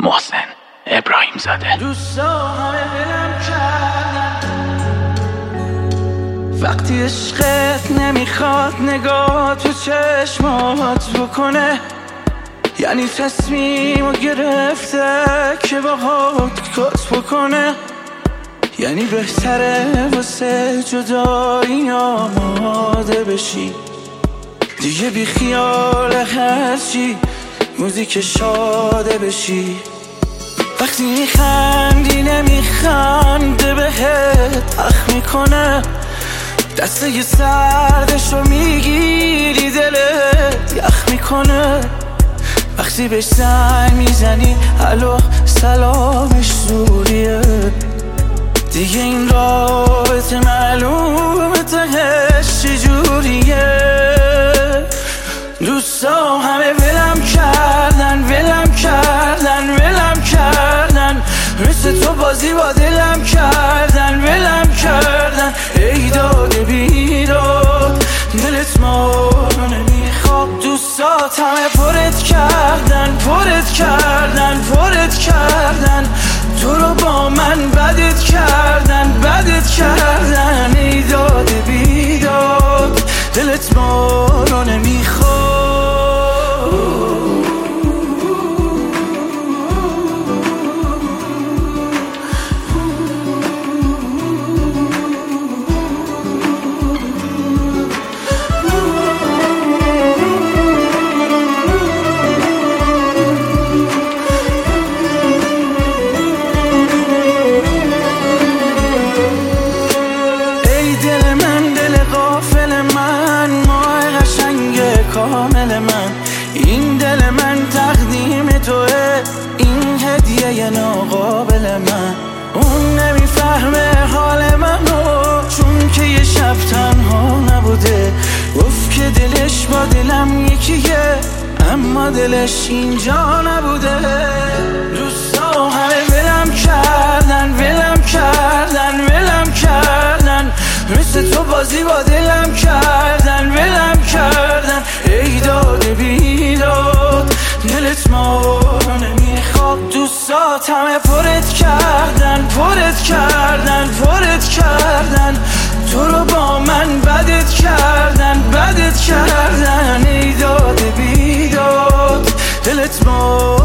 محسن ابراهیم زاده. دوستا همه دلم کردن وقتی عشقت نمیخواد نگاه تو چشمات بکنه، یعنی تصمیمو گرفته که باهات کات بکنه، یعنی بهتره واسه جدایی آماده بشی، دیگه بی خیال هرچی موزیک شاده بشی. وقتی میخندی نمیخنده بهت اخ میکنه، دسته ی سردشو میگیری دلت یخ میکنه. وقتی بهش زنگ میزنی الو سلامش زوریه، دیگه این رابطه معلومه تهش چجوریه. دوستا همه ولم کردن ولم کردن ولم کردن، مثل تو بازی با دلم کردن ولم کردن. ای داد بیداد دلت ما رو نمیخواد، دوستات همه پرت کردن پرت کردن پرت کردن، تو رو با من بدت کردن بدت کردن. ای داد بیداد دلت ما رو نمیخواد. کامل من این دل من تقدیم توه، این هدیه ناقابل من. اون نمیفهمه حال منو چون که یه شب تنها نبوده، گفت که دلش با دلم یکیه اما دلش اینجا نبوده. دوستا همه ولم کردن ولم کردن ولم کردن، مثل تو بازی با دلم کردن ولم کردن. ای داد بیداد دلت ما رو نمیخواد، دوستات همه پرت کردن پرت کردن پرت کردن، تو رو با من بدت کردن بدت کردن. ای داد بیداد دلت ما